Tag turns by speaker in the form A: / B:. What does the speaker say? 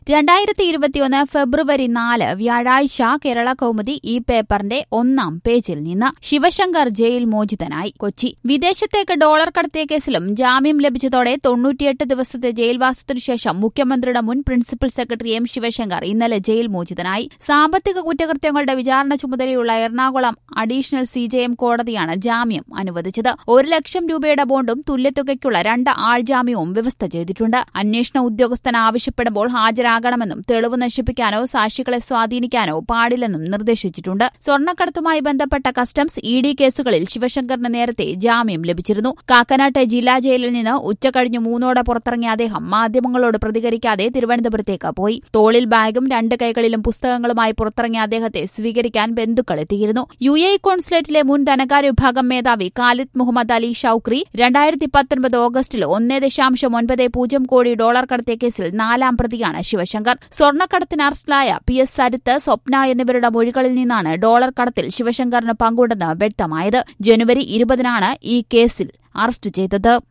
A: 2021 ഫെബ്രുവരി 4 വ്യാഴാഴ്ച കേരള കൗമുദി ഈ പേപ്പറിന്റെ 1-ാം പേജിൽ നിന്ന് ശിവശങ്കർ ജയിൽ മോചിതനായി. കൊച്ചി. വിദേശത്തേക്ക് ഡോളർ കടത്തിയ കേസിലും ജാമ്യം ലഭിച്ചതോടെ 98 ദിവസത്തെ ജയിൽവാസത്തിനു ശേഷം മുഖ്യമന്ത്രിയുടെ മുൻ പ്രിൻസിപ്പൽ സെക്രട്ടറി എം ശിവശങ്കർ ഇന്നലെ ജയിൽ മോചിതനായി. സാമ്പത്തിക കുറ്റകൃത്യങ്ങളുടെ വിചാരണ ചുമതലയുള്ള എറണാകുളം അഡീഷണൽ സിജെഎം കോടതിയാണ് ജാമ്യം അനുവദിച്ചത്. 1 ലക്ഷം രൂപയുടെ ബോണ്ടും തുല്യതുകയ്ക്കുള്ള 2 ആൾജാമ്യവും വ്യവസ്ഥ ചെയ്തിട്ടുണ്ട്. അന്വേഷണ ഉദ്യോഗസ്ഥൻ ആവശ്യപ്പെടുമ്പോൾ ഹാജരാകണമെന്നും തെളിവ് നശിപ്പിക്കാനോ സാക്ഷികളെ സ്വാധീനിക്കാനോ പാടില്ലെന്നും നിർദ്ദേശിച്ചിട്ടുണ്ട്. സ്വർണ്ണക്കടത്തുമായി ബന്ധപ്പെട്ട കസ്റ്റംസ് ഇഡി കേസുകളിൽ ശിവശങ്കറിന് നേരത്തെ ജാമ്യം ലഭിച്ചിരുന്നു. കാക്കനാട്ടെ ജില്ലാ ജയിലിൽ നിന്ന് ഉച്ചകഴിഞ്ഞ് 3 പുറത്തിറങ്ങിയ അദ്ദേഹം മാധ്യമങ്ങളോട് പ്രതികരിക്കാതെ തിരുവനന്തപുരത്തേക്ക് പോയി. തോളിൽ ബാഗും 2 കൈകളിലും പുസ്തകങ്ങളുമായി പുറത്തിറങ്ങിയ അദ്ദേഹത്തെ സ്വീകരിക്കാൻ ബന്ധുക്കൾ എത്തിയിരുന്നു. UAE കോൺസുലേറ്റിലെ മുൻ ധനകാര്യ വിഭാഗം മേധാവി ഖാലിദ് മുഹമ്മദ് അലി ഷൌക്രി 2019 ഓഗസ്റ്റിൽ 1.90 കോടി ഡോളർ കടത്തിയ കേസിൽ 4-ാം പ്രതിയാണ് ശിവശങ്കർ. സ്വർണ്ണക്കടത്തിന് അറസ്റ്റിലായ PS സരിത്ത്, സ്വപ്ന എന്നിവരുടെ മൊഴികളിൽ നിന്നാണ് ഡോളർ കടത്തിൽ ശിവശങ്കറിന് പങ്കുണ്ടെന്ന് വ്യക്തമായത്. ജനുവരി 20-നാണ് ഈ കേസിൽ അറസ്റ്റ് ചെയ്തത്.